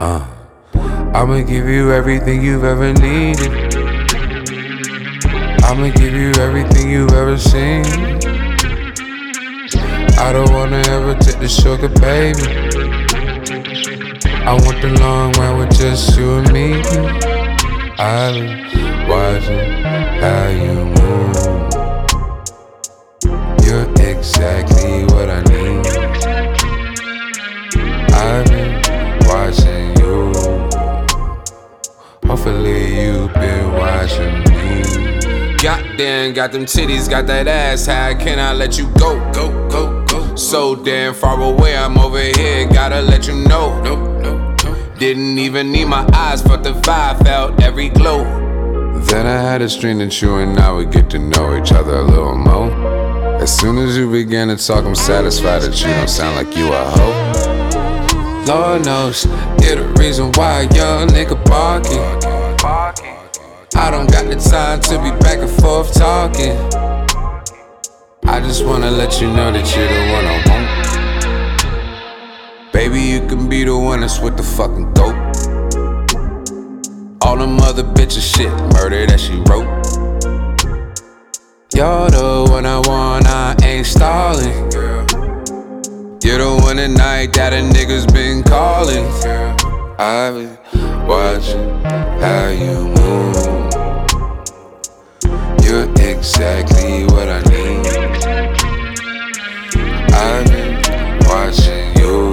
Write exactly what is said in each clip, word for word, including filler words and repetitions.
Uh, I'ma give you everything you've ever needed. I'ma give you everything you've ever seen. I don't wanna ever take the shortcut, baby. I want the long ride with just you and me. I've been watching how you move. You're exactly what I need. I've been watching you. Hopefully you've been watching me. Goddamn, got them titties, got that ass. How can I let you go? Go, go, go. So damn far away, I'm over here. Gotta let you know. Nope, nope, nope. Didn't even need my eyes, but the vibe felt every glow. Then I had a dream that you and I would get to know each other a little more. As soon as you began to talk, I'm satisfied that you don't sound like you a hoe. Lord knows, you're the reason why a young nigga barking. I don't got the time to be back and forth talking. I just wanna let you know that you're the one I want. Baby, you can be the one that's with the fucking goat. All them other bitches shit, murder that she wrote. You're the one I want, I ain't stalling. You're the one tonight that a nigga's been calling. I've been watching how you move. You're exactly what I need. I've been watching you.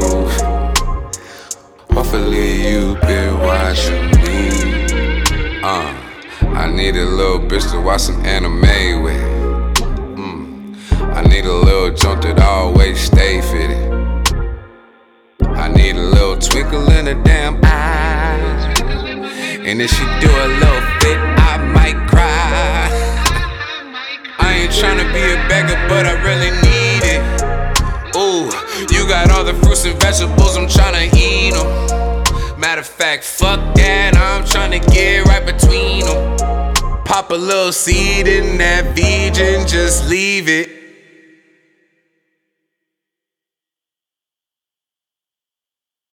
Hopefully you've been watching me. Uh, I need a little bitch to watch some anime with. Mm. I need a little jump that always stay fitted. I need a little twinkle in her damn eye. And if she do a little fit, I might cry. I ain't tryna be a beggar, but I really need it. Ooh, you got all the fruits and vegetables, I'm tryna eat them. Matter of fact, fuck that, I'm tryna get right between them. Pop a little seed in that vegan, just leave it.